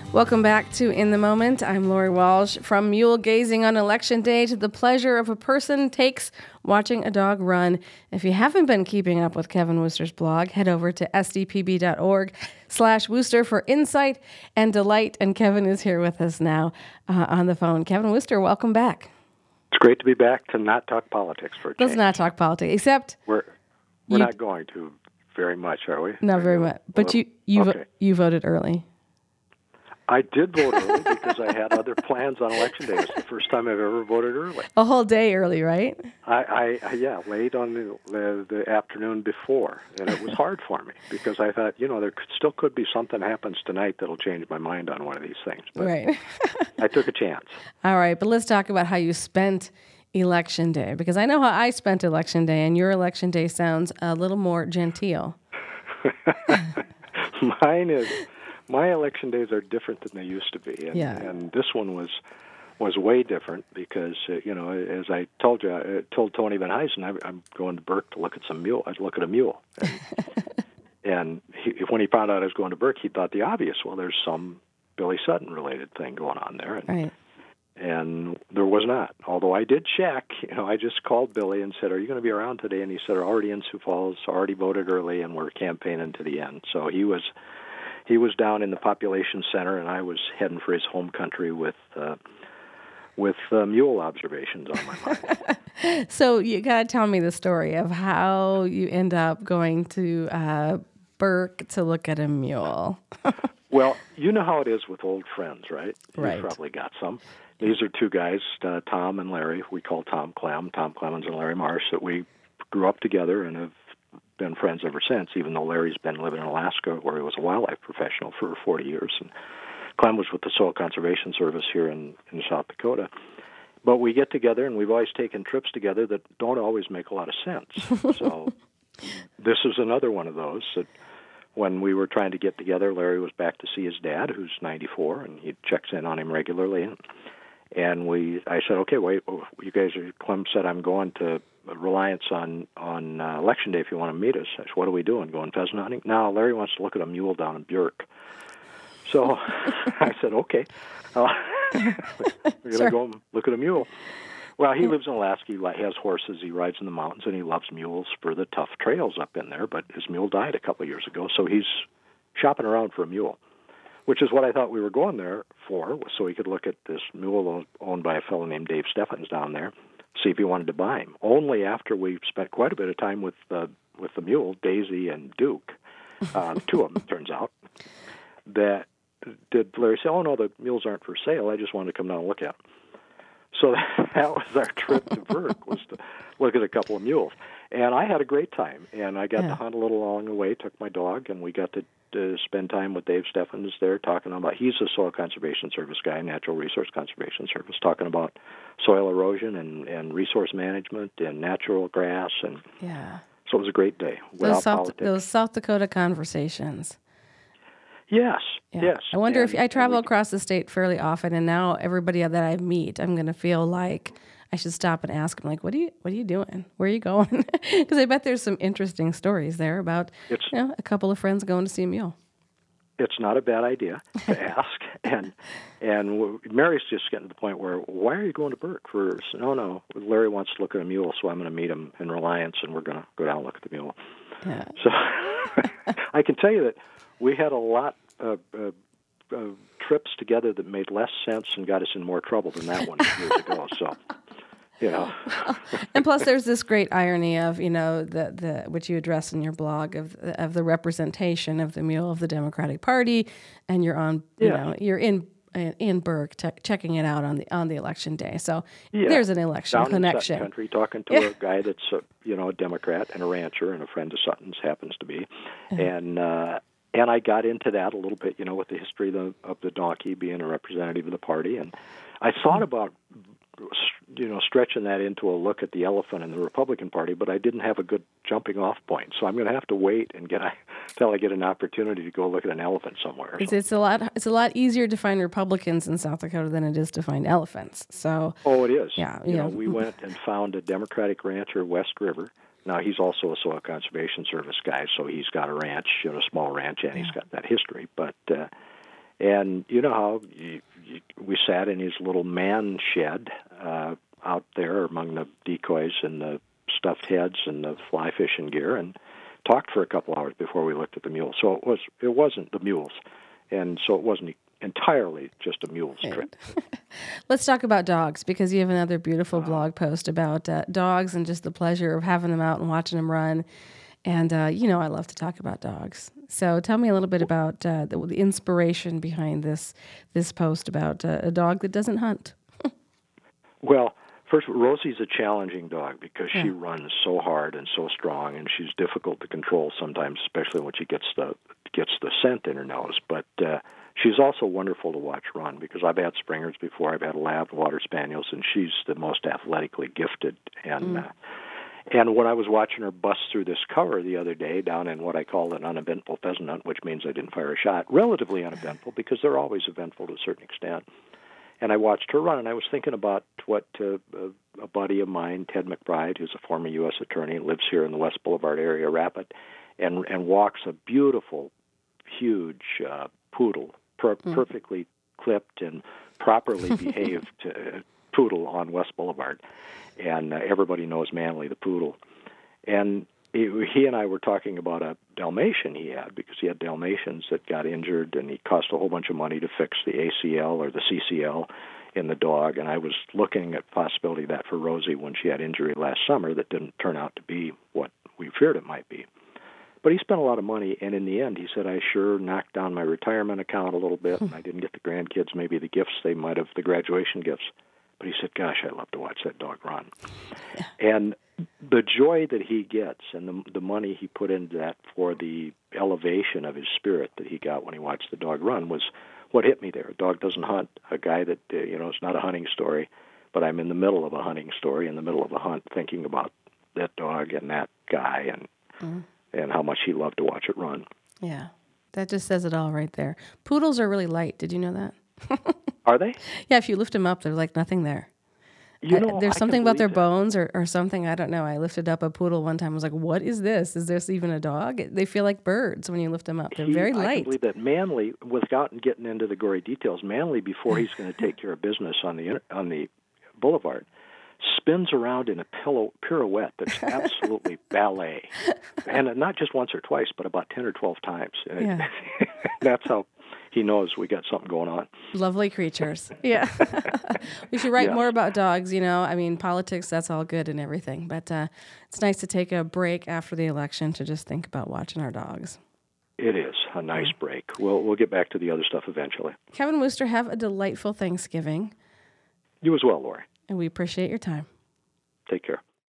Welcome back to In the Moment. I'm Lori Walsh. From mule gazing on Election Day to the pleasure of a person takes watching a dog run. If you haven't been keeping up with Kevin Wooster's blog, head over to sdpb.org/Wooster for insight and delight. And Kevin is here with us now on the phone. Kevin Wooster, welcome back. It's great to be back to not talk politics for a change. Let's not talk politics, except we're not going to very much, are we? Not very much. But you voted early. I did vote early because I had other plans on Election Day. It's the first time I've ever voted early. A whole day early, right? Late on the afternoon before, and it was hard for me because I thought, there still could be something happens tonight that'll change my mind on one of these things. But right. I took a chance. All right, but let's talk about how you spent Election Day, because I know how I spent Election Day, and your Election Day sounds a little more genteel. My election days are different than they used to be, and this one was way different because as I told you, I told Tony Van Huysen, I'm going to Burke to look at some mule. I'd look at a mule, and when he found out I was going to Burke, he thought the obvious. Well, there's some Billy Sutton related thing going on there, right. And there was not. Although I did check, I just called Billy and said, "Are you going to be around today?" And he said, "Already in Sioux Falls, already voted early, and we're campaigning to the end." So he was down in the population center, and I was heading for his home country with mule observations on my mind. So you got to tell me the story of how you end up going to Burke to look at a mule. Well, you know how it is with old friends, right? Right. You've probably got some. These are two guys, Tom and Larry. We call Tom Clemens and Larry Marsh, that we grew up together and have been friends ever since, even though Larry's been living in Alaska where he was a wildlife professional for 40 years. And Clem was with the Soil Conservation Service here in South Dakota. But we get together, and we've always taken trips together that don't always make a lot of sense. So this is another one of those that when we were trying to get together, Larry was back to see his dad, who's 94, and he checks in on him regularly. And I said, okay, wait, you guys Clem said, I'm going to Reliance on Election Day if you want to meet us. I said, what are we doing, going pheasant hunting? No, Larry wants to look at a mule down in Bjork. So I said, okay, we're going to go and look at a mule. Well, he lives in Alaska. He has horses. He rides in the mountains, and he loves mules for the tough trails up in there. But his mule died a couple of years ago, so he's shopping around for a mule, which is what I thought we were going there for, so he could look at this mule owned by a fellow named Dave Steffens down there, see if he wanted to buy him. Only after we spent quite a bit of time with the mule, Daisy and Duke, two of them, turns out, that did Larry say, oh, no, the mules aren't for sale. I just wanted to come down and look at them. So that was our trip to Burke, was to look at a couple of mules. And I had a great time, and I got to hunt a little along the way, took my dog, and we got to spend time with Dave Steffens there talking about, he's a Soil Conservation Service guy, Natural Resource Conservation Service, talking about soil erosion and resource management and natural grass. And so it was a great day. Those South Dakota conversations. Yes, yes. I wonder if I travel across the state fairly often, and now everybody that I meet, I'm going to feel like I should stop and ask them, like, what are you doing? Where are you going? Because I bet there's some interesting stories there about a couple of friends going to see a mule. It's not a bad idea to ask, and Mary's just getting to the point where, why are you going to Burke for? No, Larry wants to look at a mule, so I'm going to meet him in Reliance, and we're going to go down and look at the mule. Yeah. So I can tell you that we had a lot of trips together that made less sense and got us in more trouble than that one years ago. So, And plus, there's this great irony of the which you address in your blog of the representation of the mule of the Democratic Party, and you're on you're in Burke checking it out on the election day. So there's an election down connection. In Sutton country, talking to a guy that's a Democrat and a rancher and a friend of Sutton's happens to be, and I got into that a little bit, with the history of the donkey being a representative of the party, and I thought about stretching that into a look at the elephant in the Republican Party, but I didn't have a good jumping off point. So I'm going to have to wait and till I get an opportunity to go look at an elephant somewhere. It's a lot easier to find Republicans in South Dakota than it is to find elephants. So it is. Yeah. We went and found a Democratic rancher, West River. Now he's also a Soil Conservation Service guy, so he's got a ranch, a small ranch, and he's got that history. But And you know how we sat in his little man shed out there among the decoys and the stuffed heads and the fly fishing gear, and talked for a couple hours before we looked at the mules. So it wasn't the mules, and so it wasn't entirely just a mules trip. Let's talk about dogs, because you have another beautiful blog post about dogs and just the pleasure of having them out and watching them run. And, I love to talk about dogs. So tell me a little bit about the inspiration behind this post about a dog that doesn't hunt. Well, first, Rosie's a challenging dog because she runs so hard and so strong, and she's difficult to control sometimes, especially when she gets the scent in her nose. But she's also wonderful to watch run, because I've had Springers before. I've had Lab Water Spaniels, and she's the most athletically gifted. And when I was watching her bust through this cover the other day down in what I call an uneventful pheasant hunt, which means I didn't fire a shot, relatively uneventful, because they're always eventful to a certain extent. And I watched her run, and I was thinking about what a buddy of mine, Ted McBride, who's a former U.S. attorney, lives here in the West Boulevard area, Rapid, and walks a beautiful, huge poodle, perfectly clipped and properly behaved poodle on West Boulevard. And everybody knows Manly, the poodle. And he and I were talking about a Dalmatian he had, because he had Dalmatians that got injured, and he cost a whole bunch of money to fix the ACL or the CCL in the dog. And I was looking at the possibility of that for Rosie when she had injury last summer that didn't turn out to be what we feared it might be. But he spent a lot of money, and in the end, he said, I sure knocked down my retirement account a little bit, and I didn't get the grandkids maybe the gifts they might have, the graduation gifts. But he said, gosh, I love to watch that dog run. Yeah. And the joy that he gets and the money he put into that for the elevation of his spirit that he got when he watched the dog run was what hit me there. A dog doesn't hunt. A guy that, it's not a hunting story, but I'm in the middle of a hunting story, in the middle of a hunt, thinking about that dog and that guy and how much he loved to watch it run. Yeah, that just says it all right there. Poodles are really light. Did you know that? Are they? Yeah, if you lift them up, there's like nothing there. There's something about their bones or something. I don't know. I lifted up a poodle one time. I was like, what is this? Is this even a dog? They feel like birds when you lift them up. They're very light. I can believe that Manly, without getting into the gory details, Manly, before he's going to take care of business on the boulevard, spins around in a pirouette that's absolutely ballet. And not just once or twice, but about 10 or 12 times. And that's how he knows we got something going on. Lovely creatures. Yeah. We should write more about dogs, I mean, politics, that's all good and everything. But it's nice to take a break after the election to just think about watching our dogs. It is a nice break. We'll get back to the other stuff eventually. Kevin Wooster, have a delightful Thanksgiving. You as well, Lori. And we appreciate your time. Take care.